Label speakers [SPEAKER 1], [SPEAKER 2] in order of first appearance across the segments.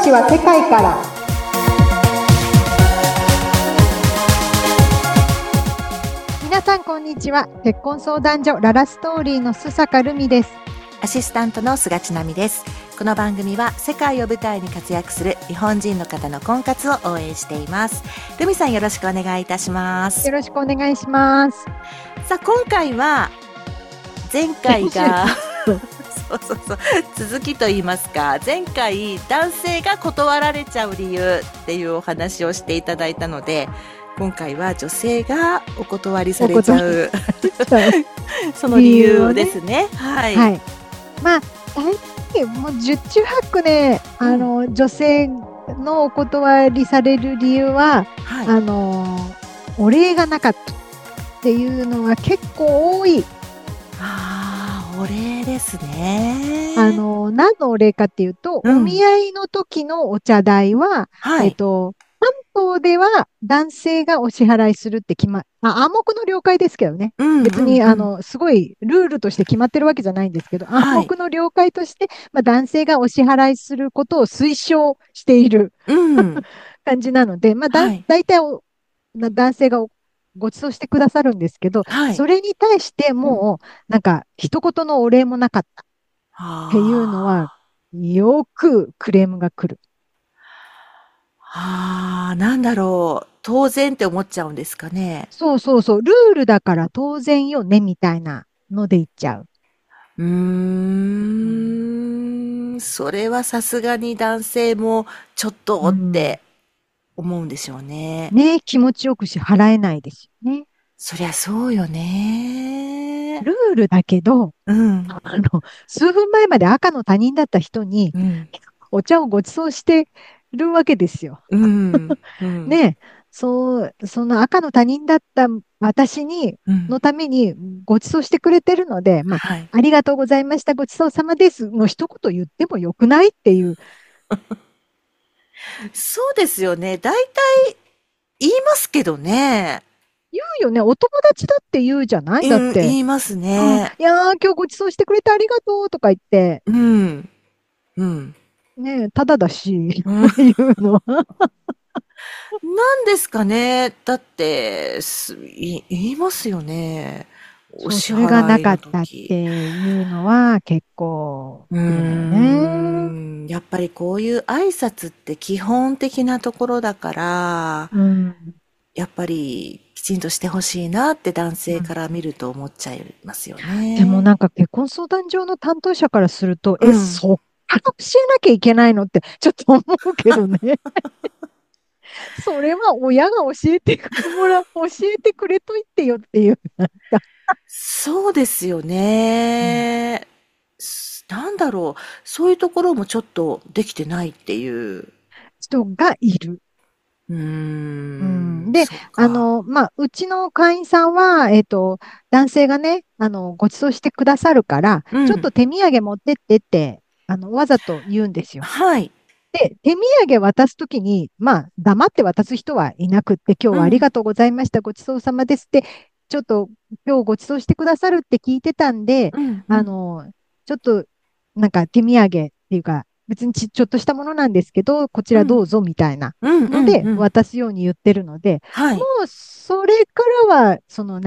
[SPEAKER 1] 話は世界から。皆さんこんにちは。結婚相談所ララストーリーの須坂ルミです。
[SPEAKER 2] アシスタントの菅千奈美です。この番組は世界を舞台に活躍する日本人の方の婚活を応援しています。ルミさん、よろしくお願いいたします。
[SPEAKER 1] よろしくお願いします。
[SPEAKER 2] さあ、今回は前回がそう続きと言いますか、前回男性が断られちゃう理由っていうお話をしていただいたので、今回は女性がお断りされちゃうその理由ですね。はい、
[SPEAKER 1] まあ大体もう十中八九ね、女性のお断りされる理由は、お礼がなかったっていうのが結構多い。
[SPEAKER 2] お礼ですね。
[SPEAKER 1] 何のお礼かっていうと、お見合いの時のお茶代は、関東では男性がお支払いするって暗黙の了解ですけどね。別に、すごいルールとして決まってるわけじゃないんですけど、暗黙の了解として、男性がお支払いすることを推奨している、感じなので、大体男性がご馳走してくださるんですけど、それに対してもう、なんか、一言のお礼もなかったっていうのは、よくクレームが来る。
[SPEAKER 2] なんだろう。当然って思っちゃうんですかね。
[SPEAKER 1] そう。ルールだから当然よね、みたいなので言っちゃう。
[SPEAKER 2] それはさすがに男性もちょっとって思うんでしょうね。
[SPEAKER 1] 気持ちよく払えないですよね。
[SPEAKER 2] そりゃそうよね。
[SPEAKER 1] ルールだけど、数分前まで赤の他人だった人に、お茶をご馳走してるわけですよ。その赤の他人だった私のためにご馳走してくれてるので、ありがとうございました、ごちそうさまですの一言言ってもよくないっていう。
[SPEAKER 2] そうですよね。大体言いますけどね。
[SPEAKER 1] 言うよね。お友達だって言うじゃないだって。
[SPEAKER 2] 言いますね。
[SPEAKER 1] いやー、今日ご馳走してくれてありがとうとか言って。ねえ、ただだし、言うのは。
[SPEAKER 2] なんですかね。だって、言いますよね。
[SPEAKER 1] それがなかったっていうのは結構来るのよね。
[SPEAKER 2] やっぱりこういう挨拶って基本的なところだから、やっぱりきちんとしてほしいなって男性から見ると思っちゃいますよね。
[SPEAKER 1] でもなんか結婚相談所の担当者からすると、そっから教えなきゃいけないのってちょっと思うけどね。それは親が教えてくれといてよっていう。
[SPEAKER 2] そうですよね。なんだろう。そういうところもちょっとできてないっていう
[SPEAKER 1] 人がいる。で、うちの会員さんは、男性がね、ご馳走してくださるから、ちょっと手土産持ってってって、わざと言うんですよ。で、手土産渡すときに、黙って渡す人はいなくって、今日はありがとうございました、ごちそうさまですって、ちょっと今日ご馳走してくださるって聞いてたんで、ちょっと、なんか手土産っていうか、別にちょっとしたものなんですけど、こちらどうぞみたいなので渡すように言ってるので、もうそれからは、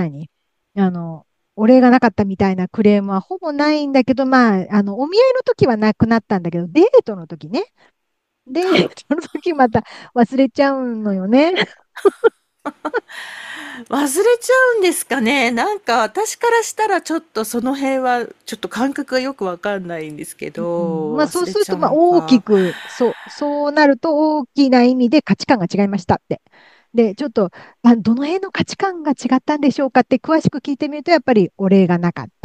[SPEAKER 1] お礼がなかったみたいなクレームはほぼないんだけど、お見合いの時はなくなったんだけど、デートの時ね。で、その時また忘れちゃうのよね。
[SPEAKER 2] 忘れちゃうんですかね。なんか私からしたらちょっとその辺はちょっと感覚がよくわかんないんですけど、
[SPEAKER 1] そうすると大きく、そうなると大きな意味で価値観が違いましたって。で、ちょっと、どの辺の価値観が違ったんでしょうかって詳しく聞いてみると、やっぱりお礼がなかった。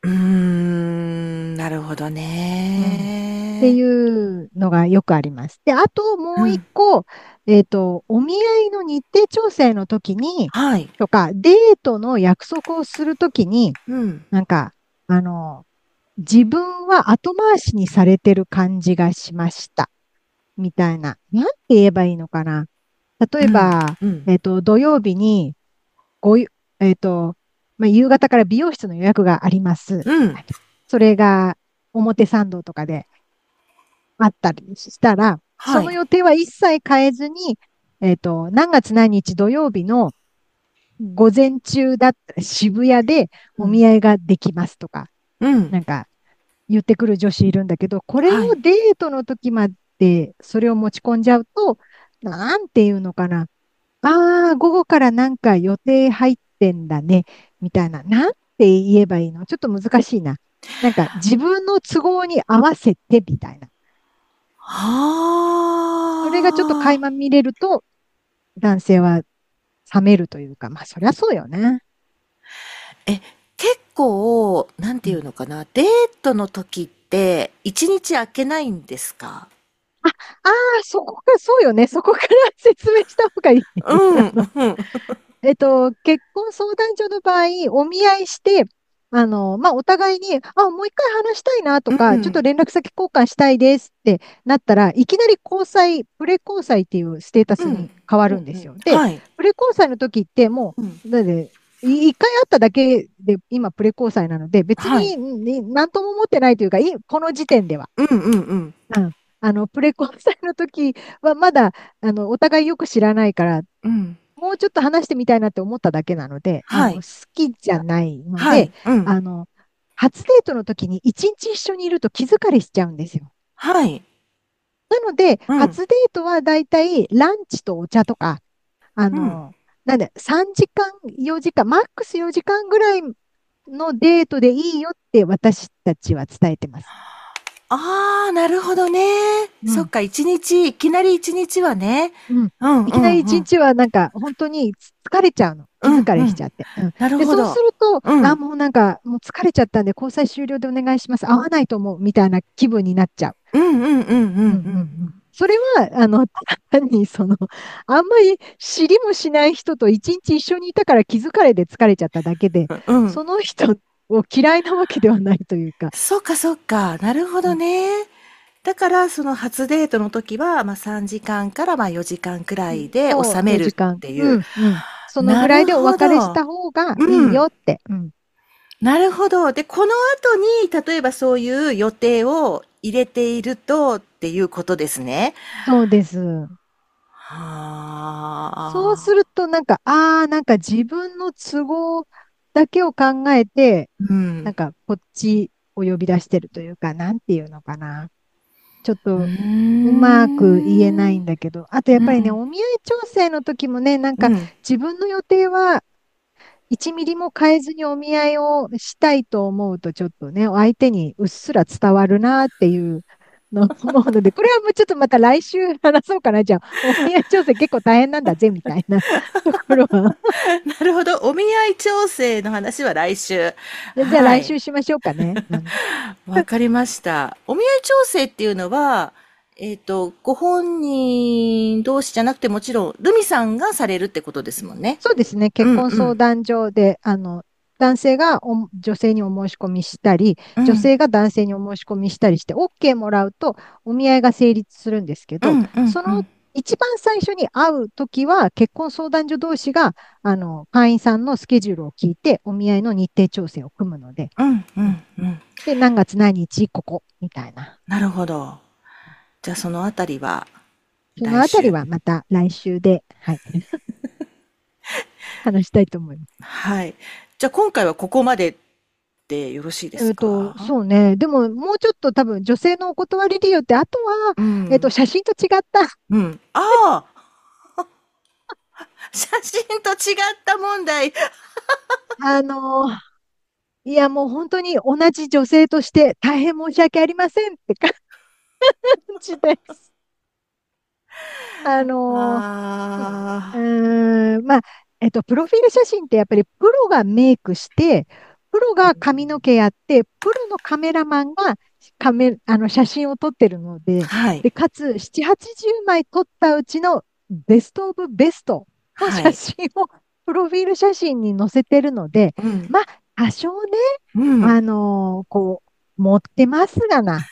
[SPEAKER 2] なるほどね。
[SPEAKER 1] っていうのがよくあります。で、あともう一個、お見合いの日程調整の時に、とか、デートの約束をするときに、なんか、自分は後回しにされてる感じがしました。みたいな。なんて言えばいいのかな。例えば、土曜日に、夕方から美容室の予約があります。それが表参道とかであったりしたら、 そ
[SPEAKER 2] はい。
[SPEAKER 1] の予定は一切変えずに、何月何日土曜日の午前中だったら渋谷で
[SPEAKER 2] うん。
[SPEAKER 1] お見合いができますとか、
[SPEAKER 2] うん。
[SPEAKER 1] なんか言ってくる女子いるんだけど、これを
[SPEAKER 2] はい。
[SPEAKER 1] デートの時までそれを持ち込んじゃうと、なんていうのかな。ああ、午後からなんか予定入ってんだね、みたいな。なんて言えばいいの？ちょっと難しいな。なんか自分の都合に合わせてみたいな。それがちょっと垣
[SPEAKER 2] はあ。
[SPEAKER 1] 間見れると、男性は冷めるというか、まあそりゃそうよね。
[SPEAKER 2] え、結構、なんて
[SPEAKER 1] うん、
[SPEAKER 2] いうのかな、デートの時って、一日空けないんですか？
[SPEAKER 1] あ、ああ、そこか、そうよね。そこから説明した方がいい。
[SPEAKER 2] うん、うん。
[SPEAKER 1] 結婚相談所の場合、お見合いして、まあ、お互いに、もう一回話したいなとか、ちょっと
[SPEAKER 2] うん。
[SPEAKER 1] 連絡先交換したいですってなったらいきなり交際、プレ交際っていうステータス
[SPEAKER 2] うん。
[SPEAKER 1] に変わ
[SPEAKER 2] うん。うん。
[SPEAKER 1] るんですよ。で、
[SPEAKER 2] はい。
[SPEAKER 1] プレ交際の時っても
[SPEAKER 2] うん。
[SPEAKER 1] う、だって一回会っただけで今プレ交際なので、別
[SPEAKER 2] はい。
[SPEAKER 1] に、なんとも思ってないというか、この時点では。
[SPEAKER 2] うんうんうん。
[SPEAKER 1] うん。プレ交際の時はまだ、お互いよく知らないから、
[SPEAKER 2] うん。
[SPEAKER 1] もうちょっと話してみたいなって思っただけなので、
[SPEAKER 2] はい。
[SPEAKER 1] 好きじゃないので、
[SPEAKER 2] はい。うん。
[SPEAKER 1] あの、初デートの時に一日一緒にいると気疲れしちゃうんですよ。
[SPEAKER 2] はい。
[SPEAKER 1] なので、
[SPEAKER 2] うん。
[SPEAKER 1] 初デートはだいたいランチとお茶とか、あ
[SPEAKER 2] うん。
[SPEAKER 1] の、なんで、3時間、4時間、マックス4時間ぐらいのデートでいいよって私たちは伝えてます。
[SPEAKER 2] ああ、なるほどね。
[SPEAKER 1] うん。
[SPEAKER 2] そっか、一日、いきなり一日はね。
[SPEAKER 1] うん。
[SPEAKER 2] うんう
[SPEAKER 1] いきなり一
[SPEAKER 2] んうん。
[SPEAKER 1] 日はなんか本当に疲れちゃうの。気
[SPEAKER 2] うんうん。
[SPEAKER 1] 疲れしちゃって。うん。
[SPEAKER 2] なる
[SPEAKER 1] で、そうす
[SPEAKER 2] ほど。
[SPEAKER 1] ると、
[SPEAKER 2] うん。
[SPEAKER 1] もうなんか、もう疲れちゃったんで、交際終了でお願いします。合わないと思う。みたいな気分になっちゃう。
[SPEAKER 2] うんうんうんうんう
[SPEAKER 1] うんうんう
[SPEAKER 2] ん。
[SPEAKER 1] ん。それは、ただ単に、あんまり知りもしない人と一日一緒にいたから気疲れで疲れちゃっただけで、
[SPEAKER 2] うん。
[SPEAKER 1] その人を嫌いなわけではないというか。
[SPEAKER 2] そっかそっか。なるほ
[SPEAKER 1] うん。
[SPEAKER 2] どね。だから、その初デートの時は、まあ3時間からまあ4時間くらいで
[SPEAKER 1] そう、
[SPEAKER 2] 収めるっ
[SPEAKER 1] 4時間。
[SPEAKER 2] ていう。
[SPEAKER 1] うんうん。そのぐらい
[SPEAKER 2] なる
[SPEAKER 1] でお別れし
[SPEAKER 2] ほど。
[SPEAKER 1] た方がいい
[SPEAKER 2] うん。
[SPEAKER 1] よって。うん。
[SPEAKER 2] なるほど。で、この後に、例えばそういう予定を入れているとっていうことですね。
[SPEAKER 1] そうです。
[SPEAKER 2] は
[SPEAKER 1] そうす
[SPEAKER 2] あ。
[SPEAKER 1] ると、なんか、なんか自分の都合だけを考えて、
[SPEAKER 2] うん。
[SPEAKER 1] なんかこっちを呼び出してるというか、なんていうのかな。ちょっ
[SPEAKER 2] うー
[SPEAKER 1] とうまく言えない
[SPEAKER 2] ん。
[SPEAKER 1] んだけど、あとやっぱりね、
[SPEAKER 2] うん。
[SPEAKER 1] お見合い調整の時もね、なんか
[SPEAKER 2] うん。
[SPEAKER 1] 自分の予定は1ミリも変えずにお見合いをしたいと思うと、ちょっとね、相手にうっすら伝わるなっていうのを思うので、これはもうちょっとまた来週話そうかな。じゃあ、お見合い調整結構大変なんだぜ、みたいなところは。
[SPEAKER 2] なるほど。お見合い調整の話は来週。
[SPEAKER 1] じゃあ
[SPEAKER 2] はい。
[SPEAKER 1] 来週しましょうかね。うん。
[SPEAKER 2] わかりました。お見合い調整っていうのは、ご本人同士じゃなくてもちろん、ルミさんがされるってことですもんね。
[SPEAKER 1] そうですね。結
[SPEAKER 2] うんうん。
[SPEAKER 1] 婚相談所で、男性が女性にお申し込みしたり、女
[SPEAKER 2] うん。
[SPEAKER 1] 性が男性にお申し込みしたりして、OK もらうと、お見合いが成立するんですけど、
[SPEAKER 2] うんうん
[SPEAKER 1] その
[SPEAKER 2] うん。
[SPEAKER 1] 一番最初に会うときは、結婚相談所同士が、会員さんのスケジュールを聞いて、お見合いの日程調整を組むので、
[SPEAKER 2] うんう
[SPEAKER 1] うん。
[SPEAKER 2] んうん。
[SPEAKER 1] で、何月何日、ここ、みたいな。
[SPEAKER 2] なるほど。じゃあそのあたりは
[SPEAKER 1] そのあたり
[SPEAKER 2] 来週。
[SPEAKER 1] はまた来週で、はい、話したいと思います。
[SPEAKER 2] はい。じゃあ今回はここまででよろしいですか？
[SPEAKER 1] そうね。でも、もうちょっと多分、女性のお断り理由って、あとは、
[SPEAKER 2] うん。
[SPEAKER 1] 写真と違った。
[SPEAKER 2] うん。ああ、写真と違った問題。
[SPEAKER 1] あのいや、もう本当に同じ女性として大変申し訳ありませんって感じです。あの
[SPEAKER 2] あ
[SPEAKER 1] まあ、プロフィール写真ってやっぱりプロがメイクして、プロが髪の毛やって、プロのカメラマンが写真を撮ってるの
[SPEAKER 2] あ、
[SPEAKER 1] で、
[SPEAKER 2] はい。
[SPEAKER 1] で、かつ、7、80枚撮ったうちのベストオブベストの写
[SPEAKER 2] はい。
[SPEAKER 1] 真をプロフィール写真に載せてるので、
[SPEAKER 2] うん。
[SPEAKER 1] まあ、多少ね、
[SPEAKER 2] うん。
[SPEAKER 1] 持ってますがな。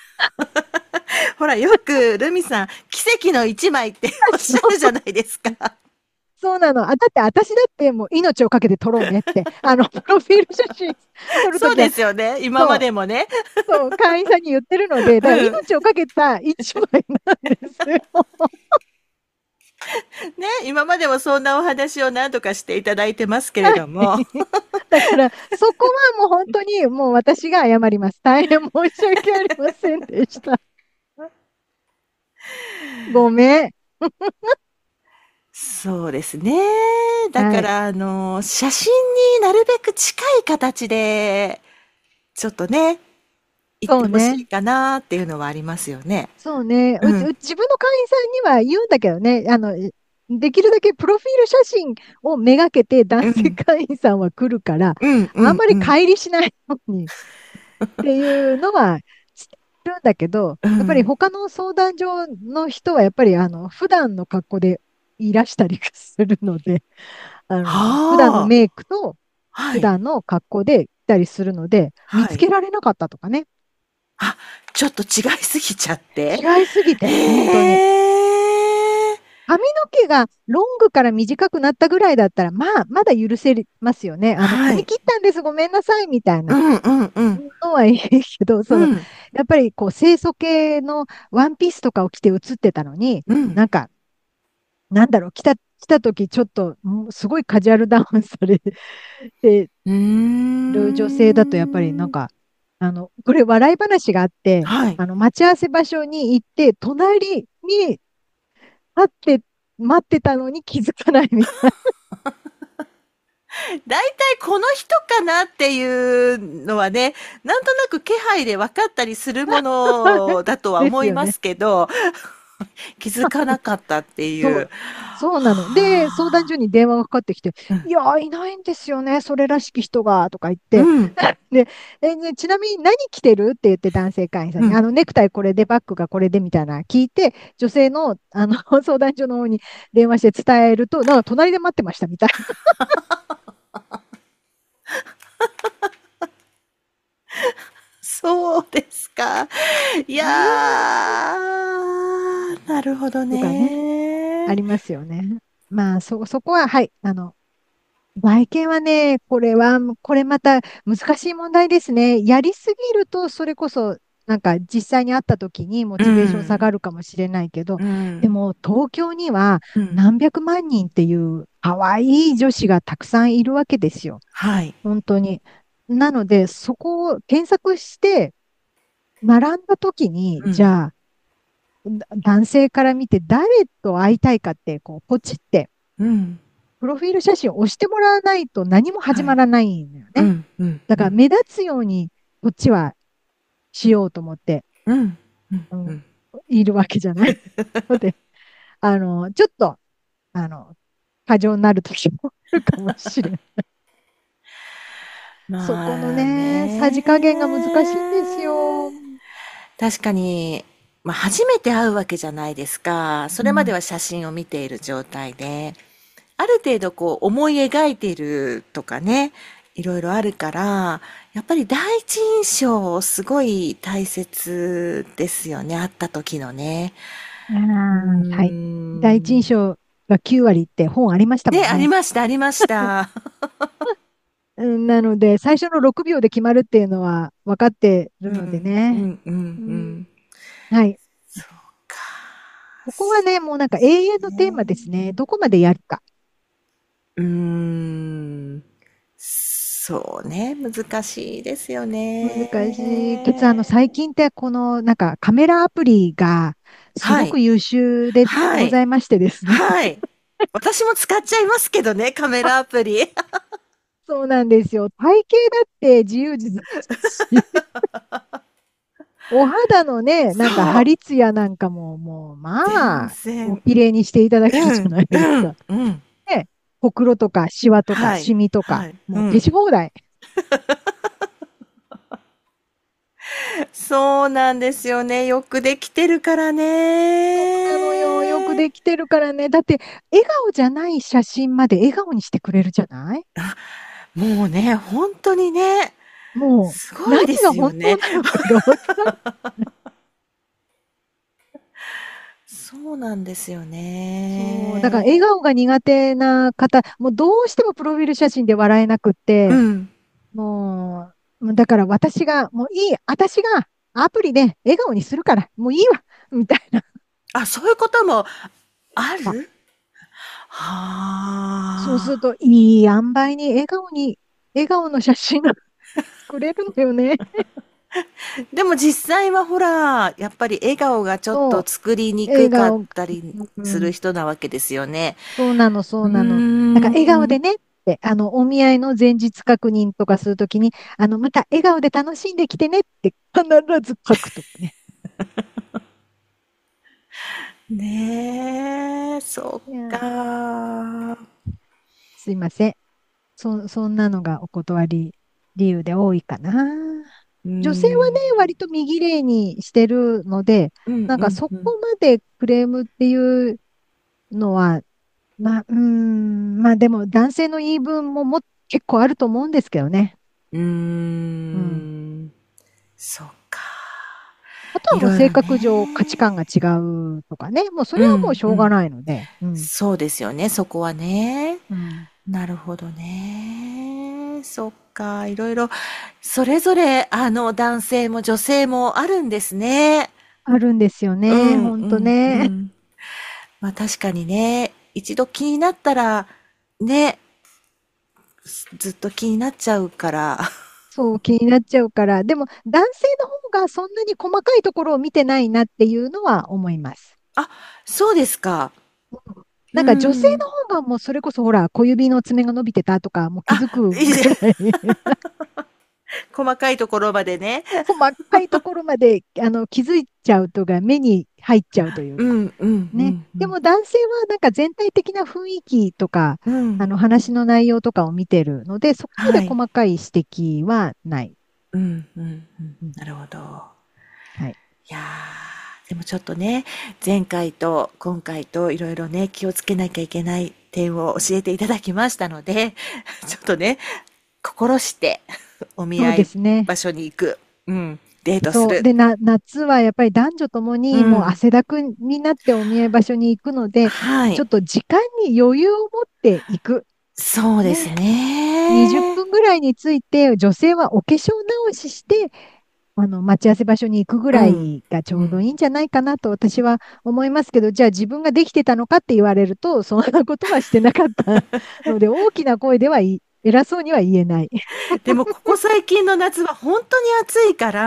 [SPEAKER 2] ほら、よくルミさん、奇跡の一枚っておっしゃるじゃないですか。
[SPEAKER 1] そうなの。だって私だってもう命をかけて撮ろうねって。プロフィール写真撮ると
[SPEAKER 2] そう
[SPEAKER 1] きは、
[SPEAKER 2] ですよね。今ま
[SPEAKER 1] そう、
[SPEAKER 2] でもね。
[SPEAKER 1] そう、会員さんに言ってるので、だから
[SPEAKER 2] うん。
[SPEAKER 1] 命をかけた一枚なんですよ。
[SPEAKER 2] ね、今までもそんなお話を何とかしていただいてますけれ
[SPEAKER 1] は
[SPEAKER 2] ども。
[SPEAKER 1] い。だから、そこはもう本当にもう私が謝ります。大変申し訳ありませんでした。ごめん。
[SPEAKER 2] そうですね。だ
[SPEAKER 1] はい。
[SPEAKER 2] から、写真になるべく近い形で、ちょっとね、言ってほし
[SPEAKER 1] そうね。
[SPEAKER 2] いかなっていうのはありますよね。
[SPEAKER 1] そうね。
[SPEAKER 2] うん、
[SPEAKER 1] 自分の会員さんには言うんだけどね。できるだけプロフィール写真をめがけて男性
[SPEAKER 2] うん、
[SPEAKER 1] 会員さんは来るから、
[SPEAKER 2] うん、うん、
[SPEAKER 1] あんまり
[SPEAKER 2] うん、
[SPEAKER 1] 乖離しないようにっていうのはしてるんだけど、やっぱり
[SPEAKER 2] うん。
[SPEAKER 1] 他の相談所の人はやっぱり普段の格好でいらしたりするので、普段の
[SPEAKER 2] はあ、
[SPEAKER 1] メイクと
[SPEAKER 2] はい、
[SPEAKER 1] 普段の格好で来たりするので、見
[SPEAKER 2] はい。
[SPEAKER 1] つけられなかったとかね。
[SPEAKER 2] あ、ちょっと違いすぎちゃって。
[SPEAKER 1] 違いすぎて、本当に。
[SPEAKER 2] へえ。
[SPEAKER 1] 髪の毛がロングから短くなったぐらいだったら、まあ、まだ許せますよね。髪
[SPEAKER 2] はい。
[SPEAKER 1] 切ったんです、ごめんなさい、みたいな
[SPEAKER 2] うん、うん、うん、
[SPEAKER 1] のはいいけど、
[SPEAKER 2] うん、
[SPEAKER 1] やっぱりこう、清楚系のワンピースとかを着て写ってたのに、
[SPEAKER 2] うん。
[SPEAKER 1] なんか、なんだろう、来た時ちょっと、すごいカジュアルダウンされて
[SPEAKER 2] うー
[SPEAKER 1] る女性だと、やっぱりなん
[SPEAKER 2] ん。
[SPEAKER 1] か、これ笑い話があって、
[SPEAKER 2] はい。
[SPEAKER 1] 待ち合わせ場所に行って、隣に立って、待ってたのに気づかないみたい
[SPEAKER 2] だいたいこの人かなっていうのはね、なんとなく気配で分かったりするも
[SPEAKER 1] な。
[SPEAKER 2] のだとは
[SPEAKER 1] ですよね。
[SPEAKER 2] 思いますけど、気づかなかったっていう。
[SPEAKER 1] そう、そうなの。で、相談
[SPEAKER 2] は
[SPEAKER 1] 所に電話がかかってきて、
[SPEAKER 2] あ。
[SPEAKER 1] いやー、いないんですよね、それらしき人が、とか言って、
[SPEAKER 2] うん、うん、
[SPEAKER 1] で、ねちなみに何着てるって言って男性会員さんに、
[SPEAKER 2] うん。
[SPEAKER 1] ネクタイこれで、バッグがこれでみたいな聞いて、女性の、相談所の方に電話して伝えると、なんか隣で待ってましたみたいな。
[SPEAKER 2] そうですか。いやー、なるほど
[SPEAKER 1] とかね、あ
[SPEAKER 2] ね。
[SPEAKER 1] りますよね。まあ、そこは、はい、外見はね、これまた難しい問題ですね。やりすぎると、それこそ、なんか実際に会った時にモ
[SPEAKER 2] う
[SPEAKER 1] チベーション下
[SPEAKER 2] ん、
[SPEAKER 1] がるかもしれないけど、
[SPEAKER 2] うん、
[SPEAKER 1] でも東京には
[SPEAKER 2] うん。
[SPEAKER 1] 何百万人っていう可愛い女子がたくさんいるわけですよ。
[SPEAKER 2] はい。
[SPEAKER 1] 本当に。なので、そこを検索して、並んだ時に、
[SPEAKER 2] うん、
[SPEAKER 1] じゃあ、男性から見て誰と会いたいかって、こう、ポチって、
[SPEAKER 2] うん。
[SPEAKER 1] プロフィール写真を押してもらわないと何も始
[SPEAKER 2] はい。
[SPEAKER 1] まらないのよね。
[SPEAKER 2] うん、うん、
[SPEAKER 1] だ
[SPEAKER 2] うん。
[SPEAKER 1] から目立つようにこっちはしようと思って、
[SPEAKER 2] うん、うん、
[SPEAKER 1] うん、
[SPEAKER 2] うん。
[SPEAKER 1] いるわけじゃないので、ちょっと、過剰になる時もあるかもしれない。そこの
[SPEAKER 2] まあ
[SPEAKER 1] ね、さじ加減が難しいんですよ。
[SPEAKER 2] ね。確かに、まあ、初めて会うわけじゃないですか。それまで
[SPEAKER 1] うん。
[SPEAKER 2] は写真を見ている状態で、ある程度こう思い描いているとかね、いろいろあるから、やっぱり第一印象すごい大切ですよね。会った時のね。
[SPEAKER 1] あ
[SPEAKER 2] うー
[SPEAKER 1] ーはい。第一印
[SPEAKER 2] ん。
[SPEAKER 1] 象が9割って本ありましたも
[SPEAKER 2] ね、
[SPEAKER 1] んね。
[SPEAKER 2] ありました、ありました。
[SPEAKER 1] なので、最初の6秒で決まるっていうのは分かってるので
[SPEAKER 2] うん、う
[SPEAKER 1] ね。
[SPEAKER 2] ん、うん、う
[SPEAKER 1] うん、
[SPEAKER 2] ん。
[SPEAKER 1] はい。
[SPEAKER 2] そうか。
[SPEAKER 1] ここはね、もうなんか永遠のテーマですね。どこまでやるか。
[SPEAKER 2] うーん。そうね、難しいですよ
[SPEAKER 1] 難しい。
[SPEAKER 2] ね。
[SPEAKER 1] 最近ってこのなんかカメラアプリがす
[SPEAKER 2] はい。
[SPEAKER 1] ごく優秀で
[SPEAKER 2] はい。
[SPEAKER 1] ございましてですね。
[SPEAKER 2] はい。私も使っちゃいますけどね、カメラアプリ。
[SPEAKER 1] そうなんですよ。体型だって自由自在だし、お肌のね、なんか
[SPEAKER 2] そう。
[SPEAKER 1] ハリツヤなんかももう
[SPEAKER 2] 全
[SPEAKER 1] まあ、お
[SPEAKER 2] 然。
[SPEAKER 1] 綺麗にしていただける
[SPEAKER 2] うん、
[SPEAKER 1] じゃないです
[SPEAKER 2] うん、
[SPEAKER 1] か。
[SPEAKER 2] うん。
[SPEAKER 1] ね、ほくろとかシワとか
[SPEAKER 2] はい。
[SPEAKER 1] シミとか、
[SPEAKER 2] はい。う
[SPEAKER 1] もう消
[SPEAKER 2] ん。
[SPEAKER 1] し放題。
[SPEAKER 2] そうなんですよね。よくできてるから
[SPEAKER 1] そうなのよ。よく
[SPEAKER 2] ね。
[SPEAKER 1] できてるからね。だって、笑顔じゃない写真まで笑顔にしてくれるじゃない。
[SPEAKER 2] もうね、本当にね、
[SPEAKER 1] もう、何
[SPEAKER 2] すごいで
[SPEAKER 1] が本当
[SPEAKER 2] すよね。
[SPEAKER 1] なのかがわかんない。
[SPEAKER 2] そうなんですよ
[SPEAKER 1] そう。だから
[SPEAKER 2] ね。
[SPEAKER 1] 笑顔が苦手な方、もうどうしてもプロフィール写真で笑えなくって、
[SPEAKER 2] うん。
[SPEAKER 1] もうだから私が、もういい、私がアプリで笑顔にするから、もういいわ、みたいな。
[SPEAKER 2] あ、そういうこともあ
[SPEAKER 1] あ、
[SPEAKER 2] る。はあ。
[SPEAKER 1] そうすると、いい塩梅に笑顔の写真が作れるんだよね。
[SPEAKER 2] でも実際はほら、やっぱり笑顔がちょっと
[SPEAKER 1] そう。
[SPEAKER 2] 作りにくかっ
[SPEAKER 1] 笑顔、
[SPEAKER 2] たりする
[SPEAKER 1] うん、
[SPEAKER 2] 人なわけですよね。
[SPEAKER 1] そうなの、そ
[SPEAKER 2] うー
[SPEAKER 1] うなの。だから笑顔
[SPEAKER 2] ん。
[SPEAKER 1] でねって、お見合いの前日確認とかするときに、また笑顔で楽しんできてねって必ず書くとかね。
[SPEAKER 2] ねえ、そ
[SPEAKER 1] いや、
[SPEAKER 2] っか。
[SPEAKER 1] すいません。そんなのがお断り理由で多いかな。
[SPEAKER 2] うー
[SPEAKER 1] 女性はね、
[SPEAKER 2] ん。
[SPEAKER 1] 割と見綺麗にしてるので、
[SPEAKER 2] うん
[SPEAKER 1] なんかそこ
[SPEAKER 2] うんうん。
[SPEAKER 1] までクレームっていうのは、まあでも男性の言い分も結構あると思うんですけどね。
[SPEAKER 2] うー
[SPEAKER 1] うん。
[SPEAKER 2] ん。そっか。
[SPEAKER 1] あとはもう
[SPEAKER 2] いろいろ
[SPEAKER 1] 性格上価値
[SPEAKER 2] ね。
[SPEAKER 1] 観が違うとかね。もうそ
[SPEAKER 2] う
[SPEAKER 1] れはもうしょうが
[SPEAKER 2] んうん。
[SPEAKER 1] ないので。うん。
[SPEAKER 2] そうですよね、そこはね。
[SPEAKER 1] うん。
[SPEAKER 2] なるほどね。そっか。いろいろ、それぞれ、男性も女性もあるんですね。
[SPEAKER 1] あるんですよね。
[SPEAKER 2] うん
[SPEAKER 1] ほんと
[SPEAKER 2] うんう
[SPEAKER 1] ね。
[SPEAKER 2] ん。まあ確かにね、一度気になったら、ね、ずっと気になっちゃうから。
[SPEAKER 1] そう気になっちゃうから。でも男性の方がそんなに細かいところを見てないなっていうのは思います。
[SPEAKER 2] あ、そうですか。う
[SPEAKER 1] なんか女性
[SPEAKER 2] ん。
[SPEAKER 1] の方がもうそれこそほら小指の爪が伸びてたとかもう気
[SPEAKER 2] あ、
[SPEAKER 1] づく
[SPEAKER 2] いいね。
[SPEAKER 1] ぐらい
[SPEAKER 2] 細かいところまでね。
[SPEAKER 1] 細かいところまで気づいちゃうとが目に入っちゃうというか。
[SPEAKER 2] うんうんう
[SPEAKER 1] ね。
[SPEAKER 2] んうん。
[SPEAKER 1] でも男性はなんか全体的な雰囲気とか、
[SPEAKER 2] うん。
[SPEAKER 1] 話の内容とかを見てるので、そこまで
[SPEAKER 2] はい。
[SPEAKER 1] 細かい指摘はない。
[SPEAKER 2] うんうんうん。
[SPEAKER 1] うん。
[SPEAKER 2] なるほど。
[SPEAKER 1] はい。
[SPEAKER 2] いやー、でもちょっとね、前回と今回といろいろね、気をつけなきゃいけない点を教えていただきましたので、ちょっとね、心してお見
[SPEAKER 1] そう
[SPEAKER 2] 合い
[SPEAKER 1] ですね。
[SPEAKER 2] 場所に行く。うん。デートす
[SPEAKER 1] そう。
[SPEAKER 2] る。
[SPEAKER 1] で、夏はやっぱり男女ともにもう
[SPEAKER 2] うん。
[SPEAKER 1] 汗だくになってお見合い場所に行くので、
[SPEAKER 2] はい。
[SPEAKER 1] ちょっと時間に余裕を持っていく。
[SPEAKER 2] そうです
[SPEAKER 1] ね。20
[SPEAKER 2] ね。
[SPEAKER 1] 分ぐらいについて、女性はお化粧直しして、待ち合わせ場所に行くぐら
[SPEAKER 2] うん。
[SPEAKER 1] いがちょうど
[SPEAKER 2] うん。
[SPEAKER 1] いいんじゃないかなと私は思いますけど、じゃあ自分ができてたのかって言われると、そんなことはしてなかったので、大きな声で偉そうには言えない。
[SPEAKER 2] でもここ最近の夏は本当に暑いから、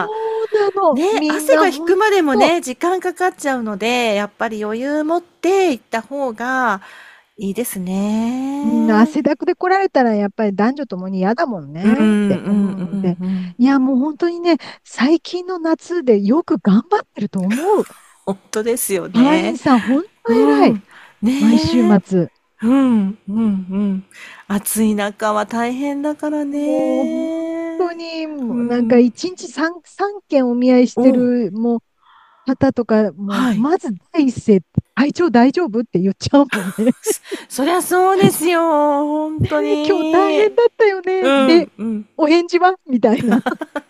[SPEAKER 1] そうなの。
[SPEAKER 2] ね、
[SPEAKER 1] みん
[SPEAKER 2] 汗が引
[SPEAKER 1] な本
[SPEAKER 2] くまでも
[SPEAKER 1] 当、
[SPEAKER 2] ね、時間かかっちゃうので、やっぱり余裕持って行った方がいいです
[SPEAKER 1] みんな
[SPEAKER 2] ね。
[SPEAKER 1] 汗だくで来られたらやっぱり男女ともに嫌だもん
[SPEAKER 2] うん、う
[SPEAKER 1] ねって思
[SPEAKER 2] ん、うん、
[SPEAKER 1] うので、
[SPEAKER 2] うん。
[SPEAKER 1] いやもう本当にね、最近の夏でよく頑張ってると思う。
[SPEAKER 2] 本当ですよね。
[SPEAKER 1] 会員さん本当偉い。
[SPEAKER 2] うん。
[SPEAKER 1] 毎週
[SPEAKER 2] ねえ。
[SPEAKER 1] 末。
[SPEAKER 2] うん、うん、うん。暑い中は大変だから
[SPEAKER 1] もう本当
[SPEAKER 2] ね。
[SPEAKER 1] に、
[SPEAKER 2] う
[SPEAKER 1] もうなんか
[SPEAKER 2] ん。
[SPEAKER 1] 一日三件お見合いして
[SPEAKER 2] お、
[SPEAKER 1] る、もう方とか、もう
[SPEAKER 2] はい。
[SPEAKER 1] まず第一声、体調大丈夫って言っちゃうもんね。
[SPEAKER 2] そりゃそうですよ。本当
[SPEAKER 1] 今日大
[SPEAKER 2] に。
[SPEAKER 1] 変だったよね。で、
[SPEAKER 2] うん、うん。
[SPEAKER 1] お返事はみたいな。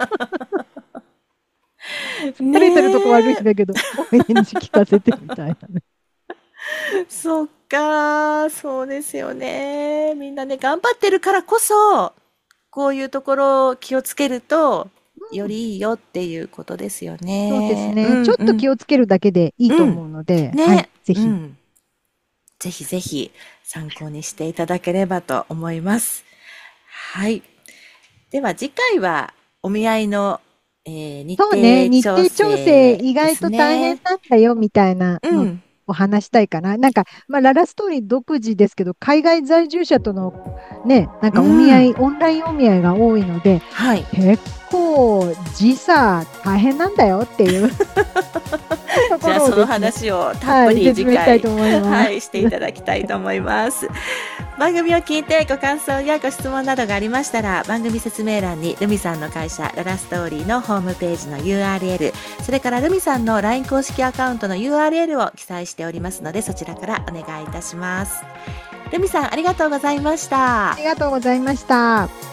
[SPEAKER 1] 疲れてるとこ悪いん
[SPEAKER 2] ねえ。
[SPEAKER 1] だけど、お返事聞かせてみたいなね。
[SPEAKER 2] そっか。そうですよね。みんなね、頑張ってるからこそ、こういうところを気をつけると、よ
[SPEAKER 1] うん、
[SPEAKER 2] りいいよっていうことですよ
[SPEAKER 1] そうです
[SPEAKER 2] ね。う
[SPEAKER 1] ね。ちょっと
[SPEAKER 2] んうん。
[SPEAKER 1] 気をつけるだけでいいと
[SPEAKER 2] うん。
[SPEAKER 1] 思うので、はい、
[SPEAKER 2] ね。
[SPEAKER 1] ぜひ。
[SPEAKER 2] うん。ぜひぜひ参考にしていただければと思います。はい。では次回はお見合いの、日
[SPEAKER 1] そうね、
[SPEAKER 2] 程調
[SPEAKER 1] 日程調整
[SPEAKER 2] 整です
[SPEAKER 1] 意外と大変
[SPEAKER 2] ね。
[SPEAKER 1] なんだよみたいなの
[SPEAKER 2] うん。
[SPEAKER 1] を話したいかな。なんか、まあ、ララストーリー独自ですけど、海外在住者とのね、なん
[SPEAKER 2] う
[SPEAKER 1] かお見合い、
[SPEAKER 2] ん。
[SPEAKER 1] オンラインお見合いが多いので、
[SPEAKER 2] はい。
[SPEAKER 1] 結構時差大変なんだよっていうとこ
[SPEAKER 2] じゃあその
[SPEAKER 1] ろをですね、
[SPEAKER 2] 話をたっ
[SPEAKER 1] はい、
[SPEAKER 2] ぷり
[SPEAKER 1] 説明したい
[SPEAKER 2] 次回、
[SPEAKER 1] と思います。
[SPEAKER 2] はい、していただきたいと思います。番組を聞いてご感想やご質問などがありましたら、番組説明欄にルミさんの会社ララストーリーのホームページの URL、それからルミさんの LINE 公式アカウントの URL を記載しておりますので、そちらからお願いいたします。ルミさんありがとうございました。
[SPEAKER 1] ありがとうございました。